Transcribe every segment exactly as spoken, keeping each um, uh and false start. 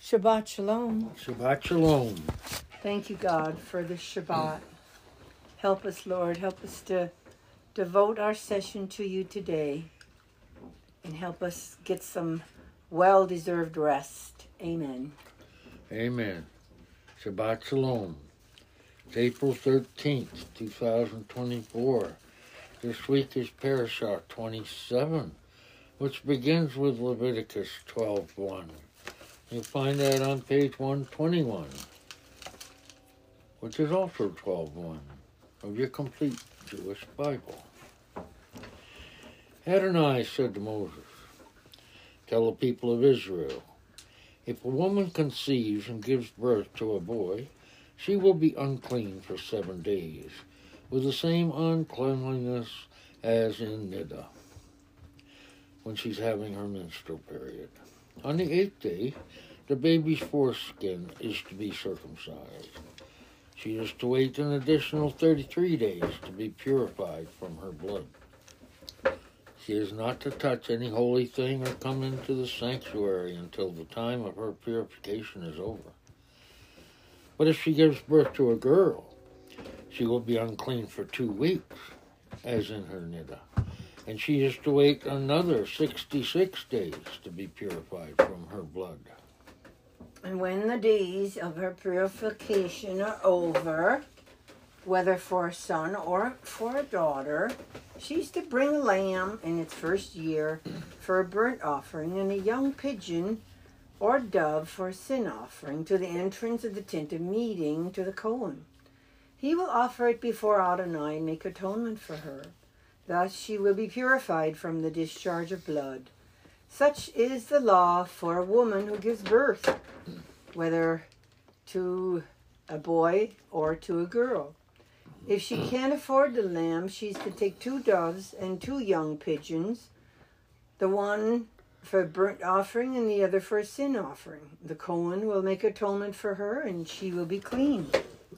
Shabbat Shalom. Shabbat Shalom. Thank you, God, for this Shabbat. Help us, Lord. Help us to devote our session to you today and help us get some well-deserved rest. Amen. Amen. Shabbat Shalom. It's April thirteenth, two thousand twenty-four. This week is Parashah twenty-seven, which begins with Leviticus twelve one. You'll find that on page one twenty-one, which is also twelve one of your complete Jewish Bible. Adonai said to Moses, "Tell the people of Israel, if a woman conceives and gives birth to a boy, she will be unclean for seven days, with the same uncleanliness as in Niddah, when she's having her menstrual period. On the eighth day, the baby's foreskin is to be circumcised. She is to wait an additional thirty-three days to be purified from her blood. She is not to touch any holy thing or come into the sanctuary until the time of her purification is over. But if she gives birth to a girl, she will be unclean for two weeks, as in her Niddah, and she is to wait another sixty-six days to be purified from her blood. And when the days of her purification are over, whether for a son or for a daughter, she's to bring a lamb in its first year for a burnt offering and a young pigeon or dove for a sin offering to the entrance of the tent of meeting to the Kohen. He will offer it before Adonai and make atonement for her. Thus she will be purified from the discharge of blood. Such is the law for a woman who gives birth, whether to a boy or to a girl. If she can't afford the lamb, she's to take two doves and two young pigeons, the one for a burnt offering and the other for a sin offering. The Kohen will make atonement for her, and she will be clean."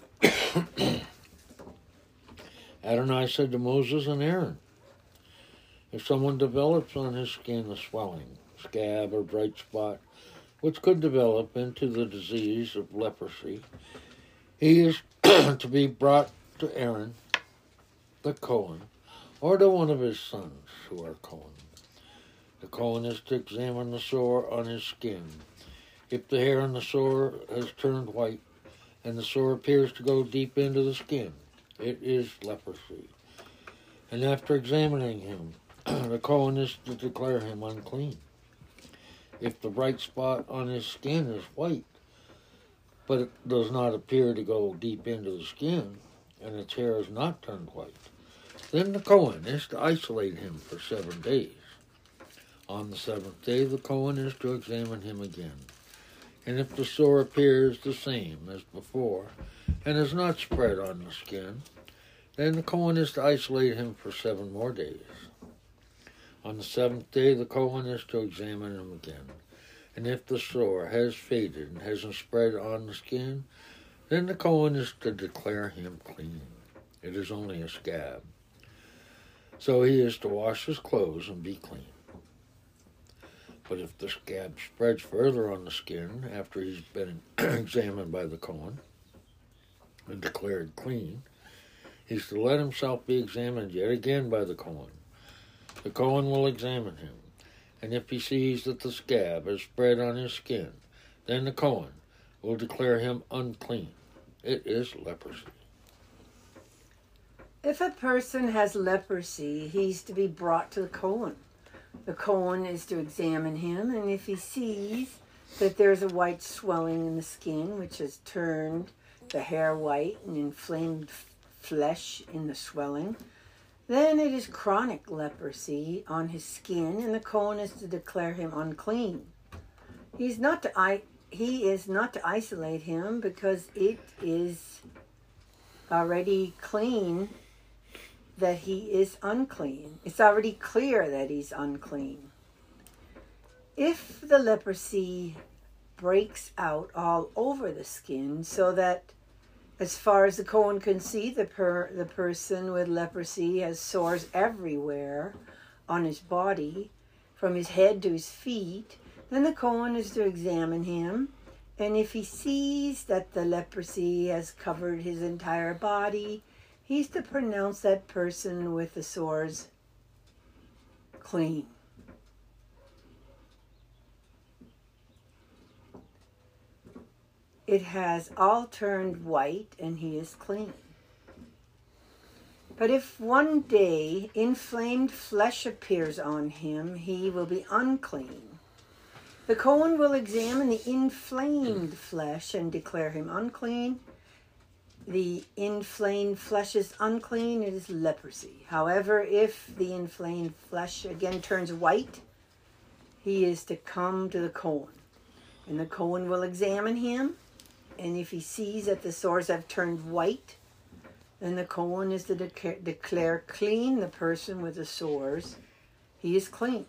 Adonai said to Moses and Aaron, "If someone develops on his skin a swelling, scab, or bright spot, which could develop into the disease of leprosy, he is to be brought to Aaron, the Kohen, or to one of his sons who are Kohen. The Kohen is to examine the sore on his skin. If the hair on the sore has turned white, and the sore appears to go deep into the skin, it is leprosy. And after examining him, the Kohen is to declare him unclean. If the bright spot on his skin is white, but it does not appear to go deep into the skin, and its hair is not turned white, then the Kohen is to isolate him for seven days. On the seventh day, the Kohen is to examine him again. And if the sore appears the same as before, and is not spread on the skin, then the Kohen is to isolate him for seven more days. On the seventh day, the Kohen is to examine him again. And if the sore has faded and hasn't spread on the skin, then the Kohen is to declare him clean. It is only a scab. So he is to wash his clothes and be clean. But if the scab spreads further on the skin after he's been examined by the Kohen and declared clean, he's to let himself be examined yet again by the Kohen. The Kohen will examine him, and if he sees that the scab has spread on his skin, then the Kohen will declare him unclean. It is leprosy. If a person has leprosy, he's to be brought to the Kohen. The Kohen is to examine him, and if he sees that there's a white swelling in the skin, which has turned the hair white and inflamed f- flesh in the swelling, then it is chronic leprosy on his skin, and the Kohen is to declare him unclean. He's not to I- he is not to isolate him, because it is already clean that he is unclean. It's already clear that he's unclean. If the leprosy breaks out all over the skin, so that as far as the Kohen can see, the per, the person with leprosy has sores everywhere on his body, from his head to his feet, then the Kohen is to examine him And if he sees that the leprosy has covered his entire body, he's to pronounce that person with the sores clean. It has all turned white and he is clean. But if one day inflamed flesh appears on him, he will be unclean. The Kohen will examine the inflamed flesh and declare him unclean. The inflamed flesh is unclean, it is leprosy. However, if the inflamed flesh again turns white, he is to come to the Kohen. And the Kohen will examine him, and if he sees that the sores have turned white, then the Kohen is to de- declare clean the person with the sores. He is clean.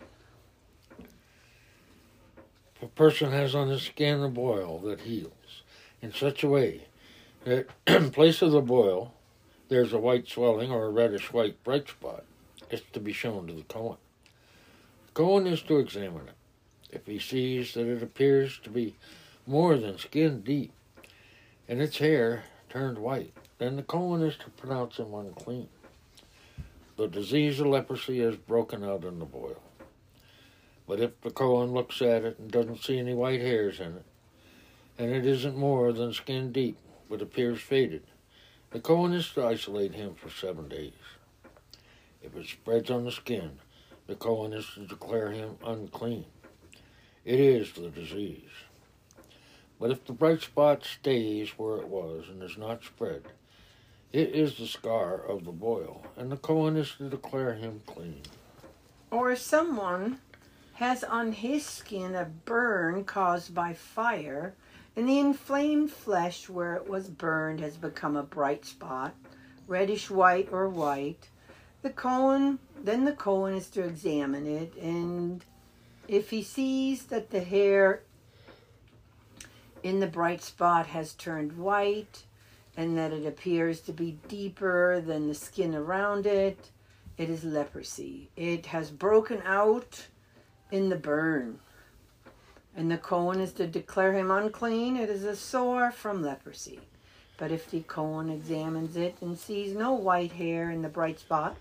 If a person has on his skin a boil that heals in such a way that in place of the boil there's a white swelling or a reddish white bright spot, it's to be shown to the Kohen. The Kohen is to examine it. If he sees that it appears to be more than skin deep and its hair turned white, then the Kohen is to pronounce him unclean. The disease of leprosy has broken out in the boil. But if the Kohen looks at it and doesn't see any white hairs in it, and it isn't more than skin deep but appears faded, the Kohen is to isolate him for seven days. If it spreads on the skin, the Kohen is to declare him unclean. It is the disease. But if the bright spot stays where it was and is not spread, it is the scar of the boil, and the Kohen is to declare him clean. Or if someone has on his skin a burn caused by fire, and the inflamed flesh where it was burned has become a bright spot, reddish white or white, the Kohen, then the Kohen is to examine it, and if he sees that the hair in the bright spot has turned white, and that it appears to be deeper than the skin around it, it is leprosy. It has broken out in the burn. And the Kohen is to declare him unclean. It is a sore from leprosy. But if the Kohen examines it and sees no white hair in the bright spot,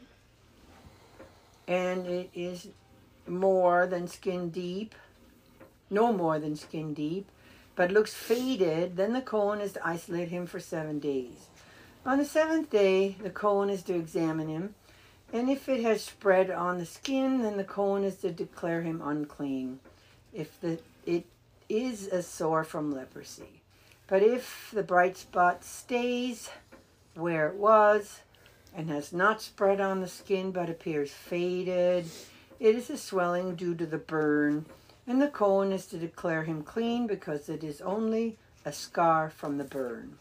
and it is more than skin deep, no more than skin deep, but looks faded, then the Kohen is to isolate him for seven days. On the seventh day, the Kohen is to examine him, and if it has spread on the skin, then the Kohen is to declare him unclean, if the, it is a sore from leprosy. But if the bright spot stays where it was, and has not spread on the skin, but appears faded, it is a swelling due to the burn, and the Kohen is to declare him clean because it is only a scar from the burn.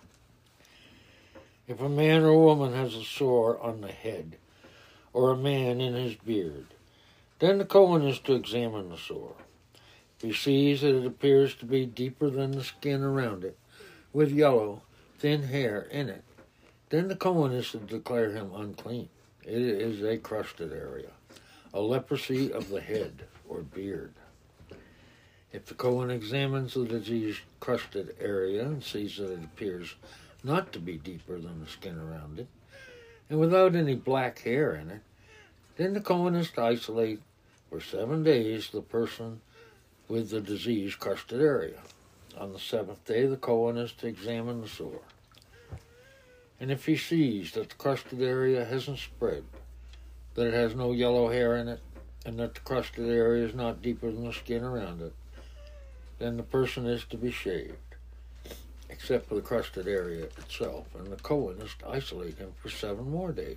If a man or woman has a sore on the head, or a man in his beard, then the Kohen is to examine the sore. If he sees that it appears to be deeper than the skin around it, with yellow, thin hair in it, then the Kohen is to declare him unclean. It is a crusted area, a leprosy of the head or beard. If the Kohen examines the diseased crusted area and sees that it appears not to be deeper than the skin around it, and without any black hair in it, then the Kohen is to isolate for seven days the person with the diseased crusted area. On the seventh day, the Kohen is to examine the sore. And if he sees that the crusted area hasn't spread, that it has no yellow hair in it, and that the crusted area is not deeper than the skin around it, then the person is to be shaved, except for the crusted area itself, and the Kohen is to isolate him for seven more days.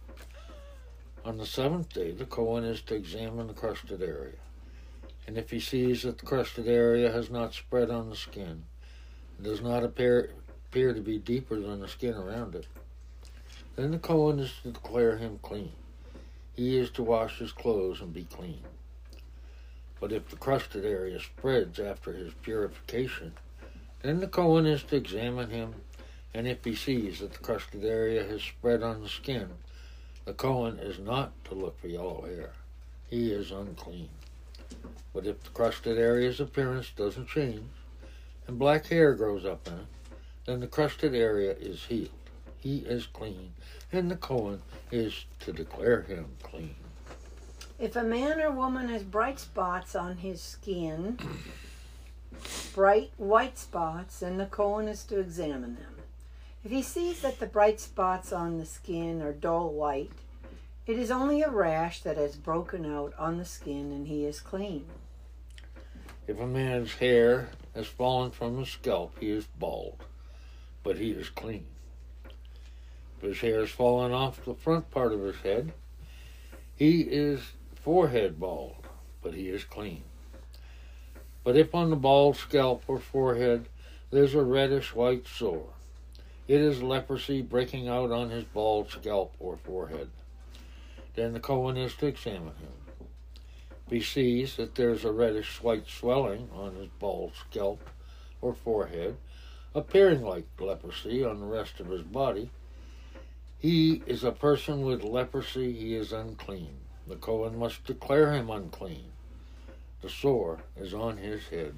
On the seventh day, the Kohen is to examine the crusted area, and if he sees that the crusted area has not spread on the skin, and does not appear, appear to be deeper than the skin around it, then the Kohen is to declare him clean. He is to wash his clothes and be clean. But if the crusted area spreads after his purification, then the Kohen is to examine him, and if he sees that the crusted area has spread on the skin, the Kohen is not to look for yellow hair. He is unclean. But if the crusted area's appearance doesn't change, and black hair grows up in it, then the crusted area is healed. He is clean, and the Kohen is to declare him clean. If a man or woman has bright spots on his skin, bright white spots, then the Kohen is to examine them. If he sees that the bright spots on the skin are dull white, it is only a rash that has broken out on the skin, and he is clean. If a man's hair has fallen from his scalp, he is bald, but he is clean. If his hair has fallen off the front part of his head, he is forehead bald, but he is clean. But if on the bald scalp or forehead there's a reddish white sore, it is leprosy breaking out on his bald scalp or forehead. Then the Kohen is to examine him. If he sees that there's a reddish white swelling on his bald scalp or forehead, appearing like leprosy on the rest of his body, he is a person with leprosy, he is unclean. The Kohen must declare him unclean. The sore is on his head.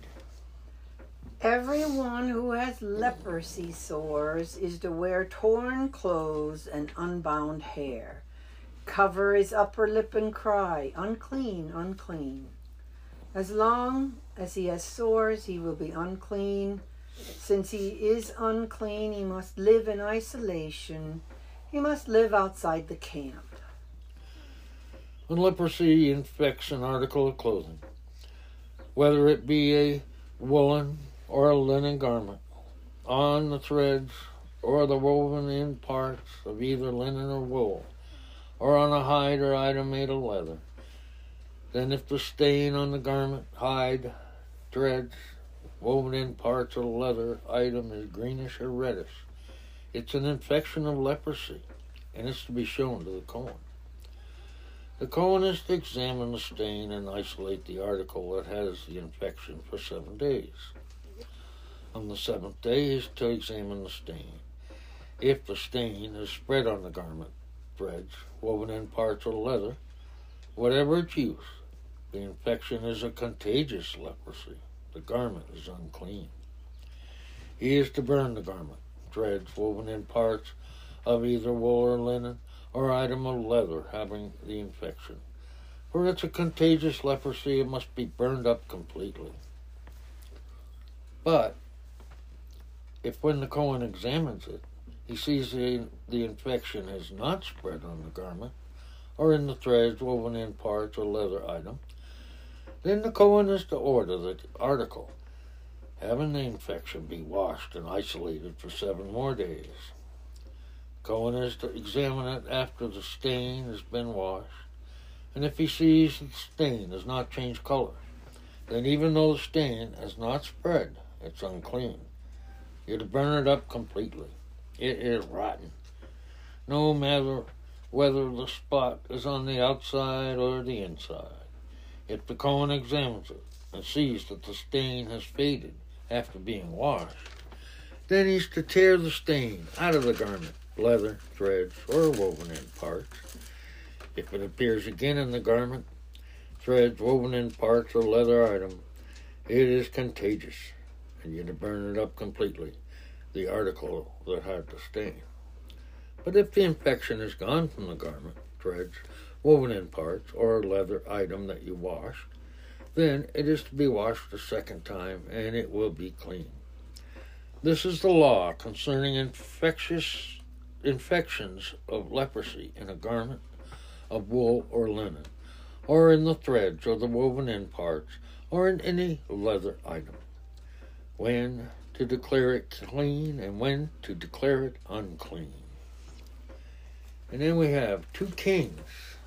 Everyone who has leprosy sores is to wear torn clothes and unbound hair. Cover his upper lip and cry, unclean, unclean. As long as he has sores, he will be unclean. Since he is unclean, he must live in isolation. He must live outside the camp. When leprosy infects an article of clothing, whether it be a woolen or a linen garment, on the threads or the woven in parts of either linen or wool, or on a hide or item made of leather, then if the stain on the garment, hide, threads, woven in parts of the leather item is greenish or reddish, it's an infection of leprosy, and it's to be shown to the Kohen. The Kohen is to examine the stain and isolate the article that has the infection for seven days. On the seventh day, he is to examine the stain. If the stain is spread on the garment, threads, woven in parts of the leather, whatever its use, the infection is a contagious leprosy. The garment is unclean. He is to burn the garment, threads, woven in parts of either wool or linen, or item of leather having the infection. For it's a contagious leprosy, it must be burned up completely. But if when the Kohen examines it, he sees the, the infection has not spread on the garment, or in the threads, woven in parts, or leather item, then the Kohen is to order that the article having the infection be washed and isolated for seven more days. Kohen is to examine it after the stain has been washed, and if he sees that the stain has not changed color, then even though the stain has not spread, it's unclean. You're to burn it up completely. It is rotten. No matter whether the spot is on the outside or the inside. If the Kohen examines it and sees that the stain has faded after being washed, then he's to tear the stain out of the garment, leather, threads, or woven in parts. If it appears again in the garment, threads, woven in parts, or leather item, it is contagious, and you're to burn it up completely, the article that had the stain. But if the infection is gone from the garment, threads, woven in parts, or leather item that you washed, then it is to be washed a second time, and it will be clean. This is the law concerning infectious infections of leprosy in a garment of wool or linen, or in the threads or the woven in parts, or in any leather item. When to declare it clean and when to declare it unclean. And then we have two Kings,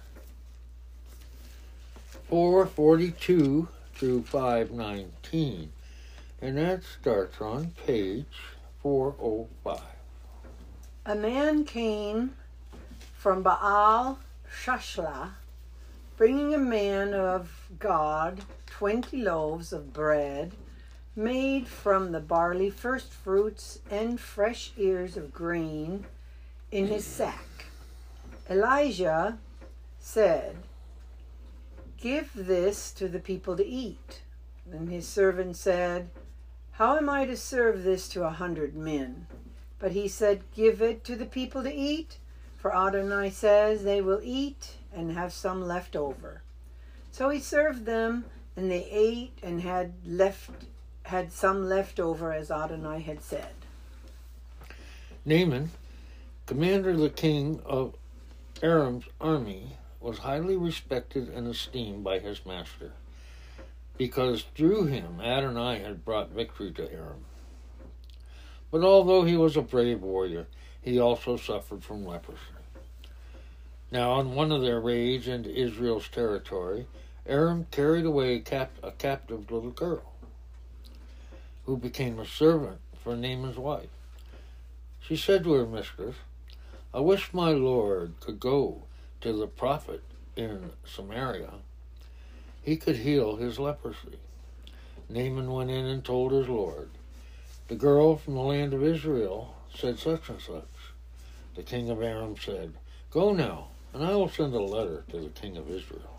four forty-two through five nineteen, and that starts on page four oh five. A man came from Baal Shashla, bringing a man of God twenty loaves of bread made from the barley first fruits and fresh ears of grain in his sack. Elijah said, "Give this to the people to eat." Then his servant said, How am I to serve this to a hundred men? But he said, give it to the people to eat, for Adonai says they will eat and have some left over. So he served them, and they ate and had left had some left over, as Adonai had said. Naaman, commander of the king of Aram's army, was highly respected and esteemed by his master, because through him Adonai had brought victory to Aram. But although he was a brave warrior, he also suffered from leprosy. Now on one of their raids into Israel's territory, Aram carried away a, cap- a captive little girl, who became a servant for Naaman's wife. She said to her mistress, I wish my lord could go to the prophet in Samaria. He could heal his leprosy. Naaman went in and told his lord, the girl from the land of Israel said such and such. The king of Aram said, go now, and I will send a letter to the king of Israel.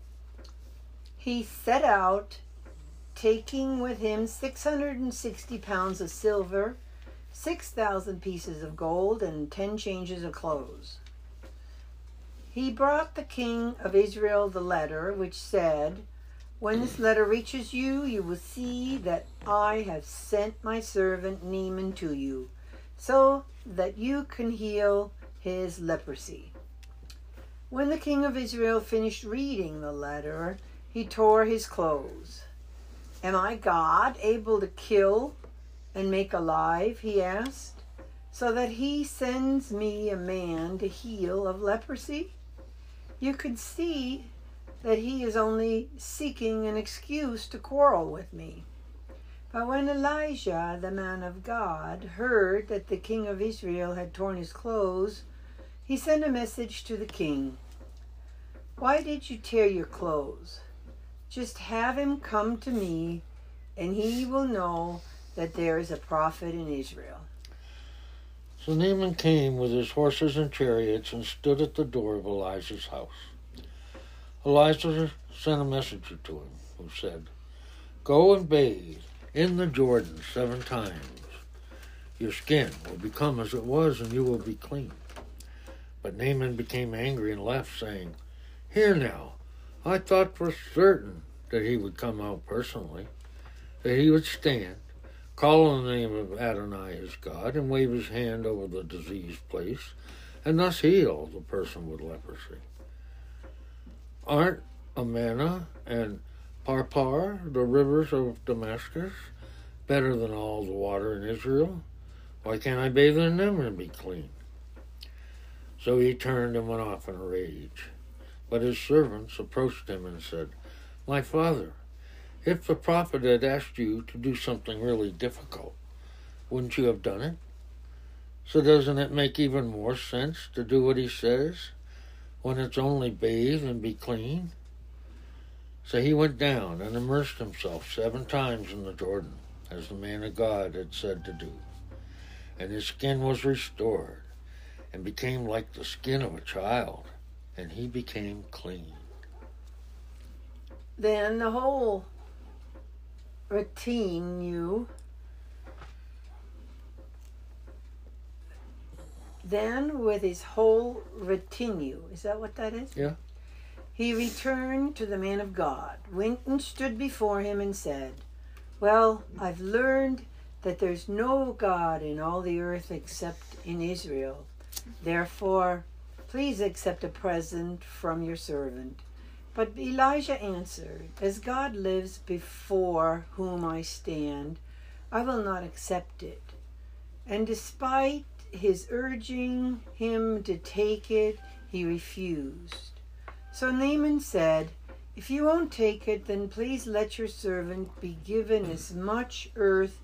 He set out, taking with him six hundred sixty pounds of silver, six thousand pieces of gold, and ten changes of clothes. He brought the king of Israel the letter, which said, when this letter reaches you, you will see that I have sent my servant Naaman to you, so that you can heal his leprosy. When the king of Israel finished reading the letter, he tore his clothes. Am I God, able to kill and make alive, he asked, so that he sends me a man to heal of leprosy? You could see that he is only seeking an excuse to quarrel with me. But when Elijah, the man of God, heard that the king of Israel had torn his clothes, he sent a message to the king. Why did you tear your clothes? Just have him come to me, and he will know that there is a prophet in Israel. So Naaman came with his horses and chariots and stood at the door of Elijah's house. Elijah sent a messenger to him, who said, go and bathe in the Jordan seven times. Your skin will become as it was, and you will be clean. But Naaman became angry and left, saying, here now, I thought for certain that he would come out personally, that he would stand, call on the name of Adonai his God, and wave his hand over the diseased place, and thus heal the person with leprosy. Aren't Amana and Parpar, the rivers of Damascus, better than all the water in Israel? Why can't I bathe in them and be clean? So he turned and went off in a rage. But his servants approached him and said, my father, if the prophet had asked you to do something really difficult, wouldn't you have done it? So doesn't it make even more sense to do what he says, when it's only bathe and be clean? So he went down and immersed himself seven times in the Jordan, as the man of God had said to do. And his skin was restored, and became like the skin of a child, and he became clean. Then the whole retinue, then with his whole retinue, is that what that is? Yeah. He returned to the man of God, went and stood before him and said, well, I've learned that there's no God in all the earth except in Israel. Therefore, please accept a present from your servant. But Elijah answered, as God lives before whom I stand, I will not accept it. And despite his urging him to take it, he refused. So Naaman said, if you won't take it, then please let your servant be given as much earth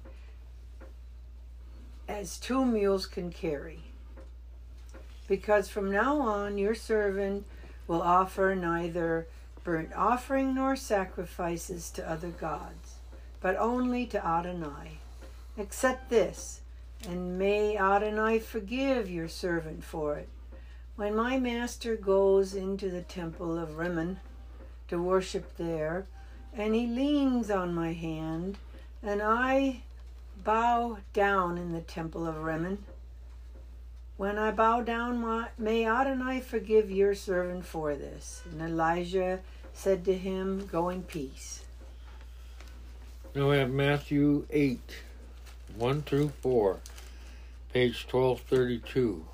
as two mules can carry. Because from now on your servant will offer neither burnt offering nor sacrifices to other gods, but only to Adonai. Accept this, and may Adonai forgive your servant for it. When my master goes into the temple of Rimmon to worship there, and he leans on my hand, and I bow down in the temple of Rimmon. When I bow down, may Adonai forgive your servant for this. And Elijah said to him, go in peace. Now we have Matthew eight, one through four, page twelve thirty-two.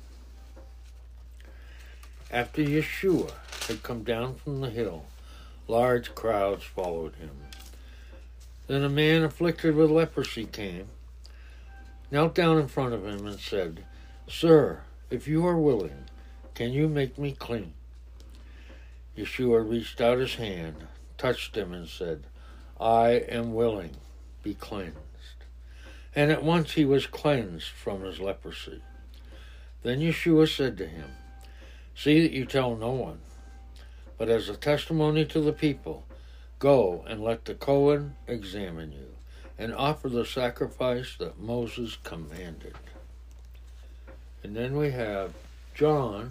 After Yeshua had come down from the hill, large crowds followed him. Then a man afflicted with leprosy came, knelt down in front of him and said, Sir, if you are willing, can you make me clean? Yeshua reached out his hand, touched him, and said, I am willing, be cleansed. And at once he was cleansed from his leprosy. Then Yeshua said to him, See that you tell no one, but as a testimony to the people, go and let the Cohen examine you, and offer the sacrifice that Moses commanded. And then we have John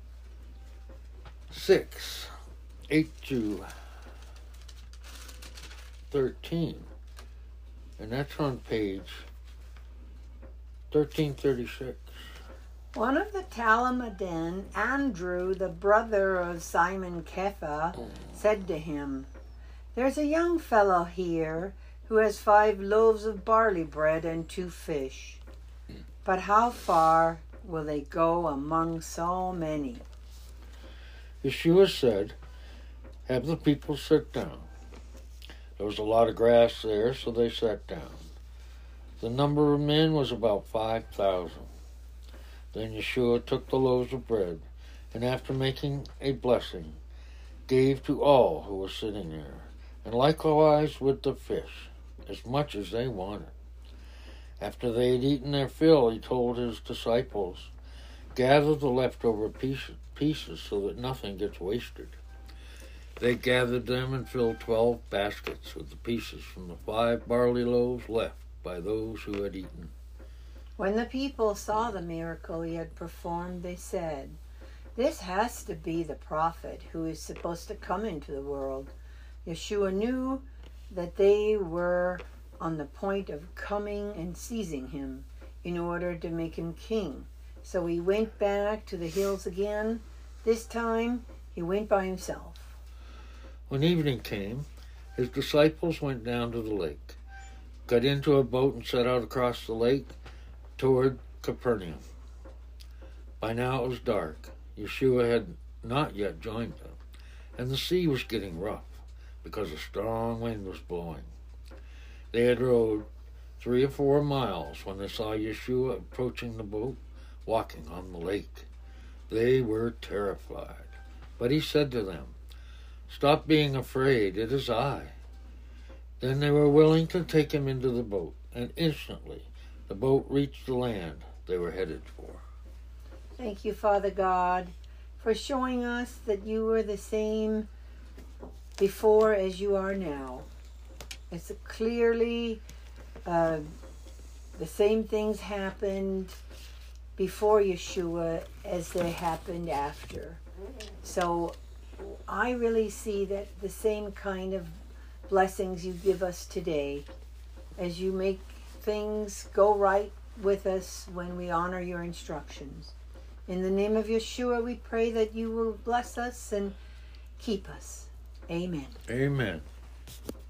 six, eight to thirteen. And that's on page thirteen thirty-six. One of the Talmudim, Andrew, the brother of Simon Kepha, said to him, There's a young fellow here who has five loaves of barley bread and two fish. But how far will they go among so many? Yeshua said, Have the people sit down. There was a lot of grass there, so they sat down. The number of men was about five thousand. Then Yeshua took the loaves of bread, and after making a blessing, gave to all who were sitting there, and likewise with the fish, as much as they wanted. After they had eaten their fill, he told his disciples, Gather the leftover pieces, pieces so that nothing gets wasted. They gathered them and filled twelve baskets with the pieces from the five barley loaves left by those who had eaten. When the people saw the miracle he had performed, they said, This has to be the prophet who is supposed to come into the world. Yeshua knew that they were on the point of coming and seizing him in order to make him king. So he went back to the hills again. This time he went by himself. When evening came, his disciples went down to the lake, got into a boat and set out across the lake toward Capernaum. By now it was dark. Yeshua had not yet joined them, and the sea was getting rough because a strong wind was blowing. They had rowed three or four miles when they saw Yeshua approaching the boat, walking on the lake. They were terrified, but he said to them, Stop being afraid, it is I. Then they were willing to take him into the boat, and instantly the boat reached the land they were headed for. Thank you, Father God, for showing us that you were the same before as you are now. It's clearly uh, the same things happened before Yeshua as they happened after. So I really see that the same kind of blessings you give us today as you make things go right with us when we honor your instructions. In the name of Yeshua, we pray that you will bless us and keep us. Amen. Amen.